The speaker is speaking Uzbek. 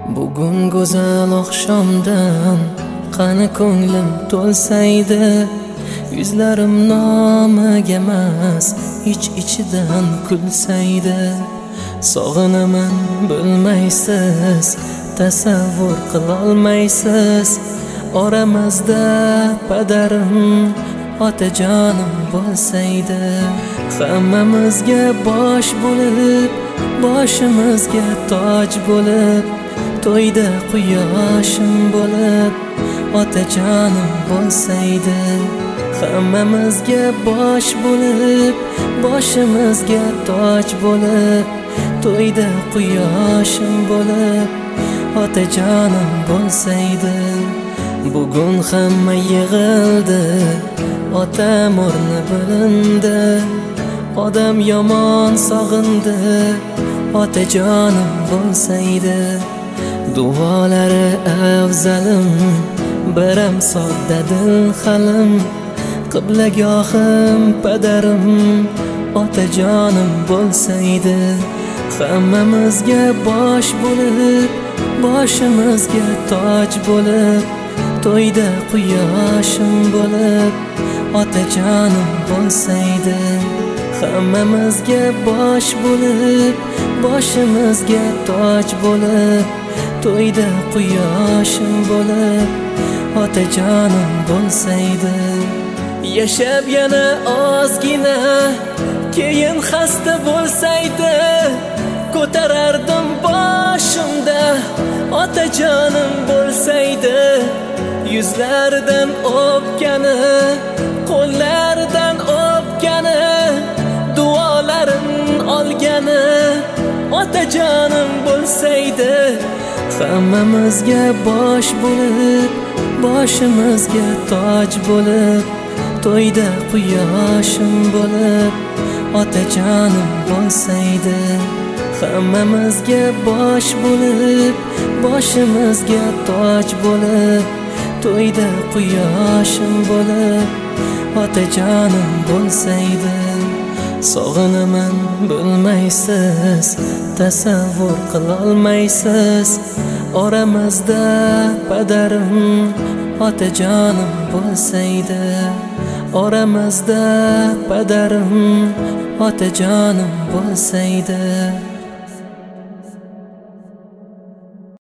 Bugun go'zal oqshomdan qani ko'nglim to'lsaydi, yuzlarim nomiga emas, ichidan kulsaydi. Sog'inaman bilmaysiz, tasavvur qilolmaysiz, oramizda padarim, otajonim bo'lsaydi. Hammamizga bosh bo'lib, boshimizga toj bo'lib, to'yda quyoshim bo'lib, otajonim bo'lsaydi. Hammamizga bosh bo'lib, boshimizga toj bo'lib, to'yda quyoshim bo'lib, otajonim bo'lsaydi. Bugun hamma yig'ildi, otam o'rni bilindi, odam yomon sog'indi, otajonim bo'lsaydi. Duolari afzalim, biram sodda dil halim, qiblagohim padarim, otajonim bo'lsaydi. Hammamizga bosh bo'lib, boshimizga toj bo'lib, to'yda quyoshim bo'lib, otajonim bo'lsaydi. Hammamizga bosh bo'lib, boshimizga toj bo'lib, to'yda quyoshim bo'lib, otajonim bo'lsaydi. Yashab yana ozgina, keyin xasta bo'lsaydi, ko'tarardim boshimda, otajonim bo'lsaydi. Yuzlaridan o'pgani, qo'llaridan o'pgani, duolarin olgani, otajonim bo'lsaydi. Hammamizga bosh bo'lib, boshimizga toj bo'lib, to'yda quyoshim bo'lib, otajonim bo'lsaydi. Hammamizga bosh bo'lib, boshimizga toj bo'lib, to'yda quyoshim bo'lib, otajonim bo'lsaydi. Sog'inaman bilmaysiz, tasavvur qilolmaysiz, oramizda padarim, otajonim bo'lsaydi. Oramizda padarim, otajonim bo'lsaydi.